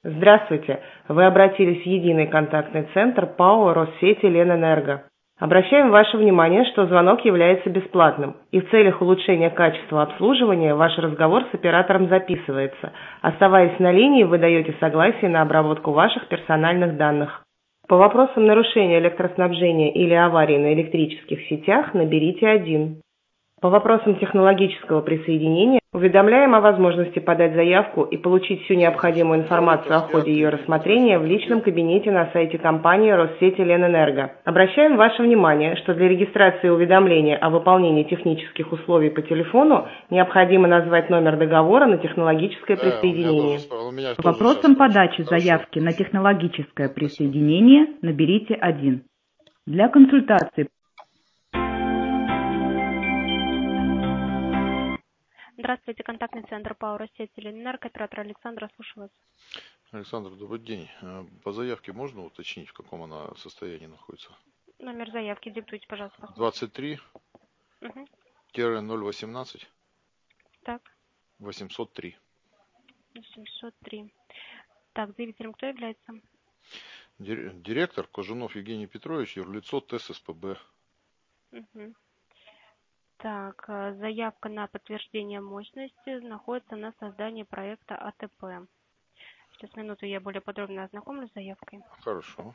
Здравствуйте! Вы обратились в единый контактный центр ПАО «Россети Ленэнерго». Обращаем ваше внимание, что звонок является бесплатным, и в целях улучшения качества обслуживания ваш разговор с оператором записывается. Оставаясь на линии, вы даете согласие на обработку ваших персональных данных. По вопросам нарушения электроснабжения или аварии на электрических сетях наберите 1. По вопросам технологического присоединения уведомляем о возможности подать заявку и получить всю необходимую информацию о ходе ее рассмотрения в личном кабинете на сайте компании «Россети Ленэнерго». Обращаем ваше внимание, что для регистрации уведомления о выполнении технических условий по телефону необходимо назвать номер договора на технологическое присоединение. По вопросам подачи заявки на технологическое присоединение наберите 1. Для консультации. Здравствуйте, контактный центр ПАО «Россети Ленэнерго», оператор Александра, слушаю вас. Александр, добрый день. По заявке можно уточнить, в каком она состоянии находится? Номер заявки диктуйте, пожалуйста. 23-018 Так. 803. 803. Так, заявителем кто является? Директор Кожунов Евгений Петрович, юрлицо ТЭС СПБ. Так, заявка на подтверждение мощности находится на создании проекта АТП. Сейчас, минуту, я более подробно ознакомлюсь с заявкой. Хорошо.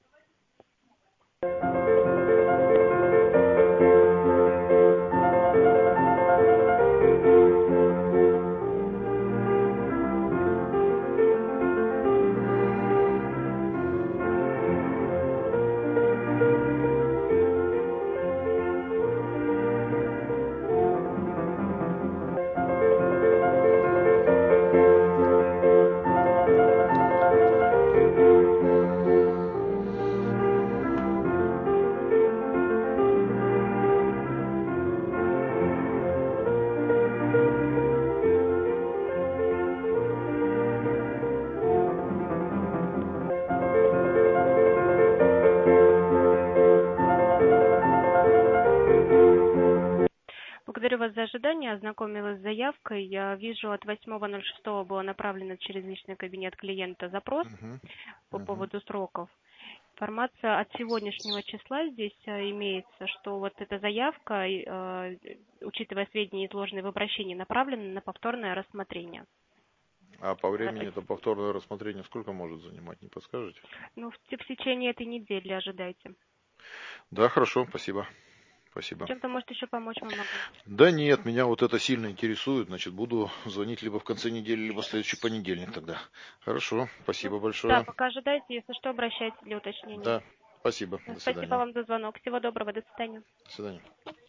Благодарю вас за ожидание. Ознакомилась с заявкой. Я вижу, от 8.06 было направлено через личный кабинет клиента запрос по поводу сроков. Информация от сегодняшнего числа здесь имеется, что вот эта заявка, учитывая сведения, изложенные в обращении, направлена на повторное рассмотрение. А по времени это повторное рассмотрение сколько может занимать, не подскажете? Ну, в течение этой недели ожидайте. Да, хорошо, спасибо. Спасибо. Чем-то, может, еще помочь вам могу? Да нет, меня вот это сильно интересует. Значит, буду звонить либо в конце недели, либо в следующий понедельник тогда. Хорошо, спасибо большое. Да, пока ожидайте. Если что, обращайтесь для уточнения. Да, спасибо. До Спасибо свидания. вам за звонок. Всего доброго. До свидания. До свидания.